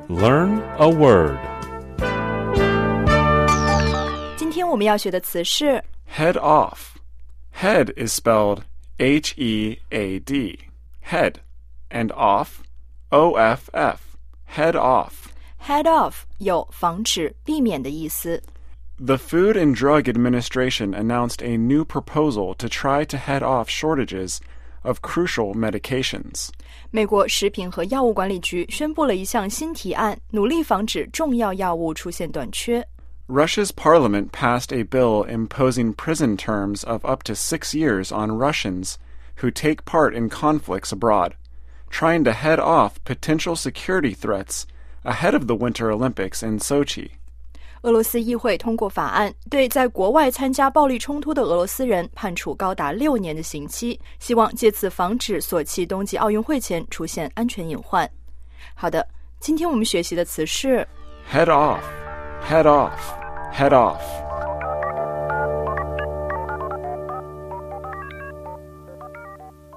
Learn a word. 今天我们要学的词是 Head off. Head is spelled H-E-A-D. Head. And off, O-F-F. Head off. head off 有防止、避免的意思。 The Food and Drug Administration announced a new proposal to try to head off shortages of crucial medications. 美国食品和药物管理局宣布了一项新提案，努力防止重要药物出现短缺。 Russia's parliament passed a bill imposing prison terms of up to 6 years on Russians who take part in conflicts abroad, trying to head off potential security threats ahead of the Winter Olympics in Sochi. 俄罗斯议会通过法案，对在国外参加暴力冲突的俄罗斯人判处高达6年的刑期，希望借此防止索契冬季奥运会前出现安全隐患。好的，今天我们学习的词是 Head off, head off, head off.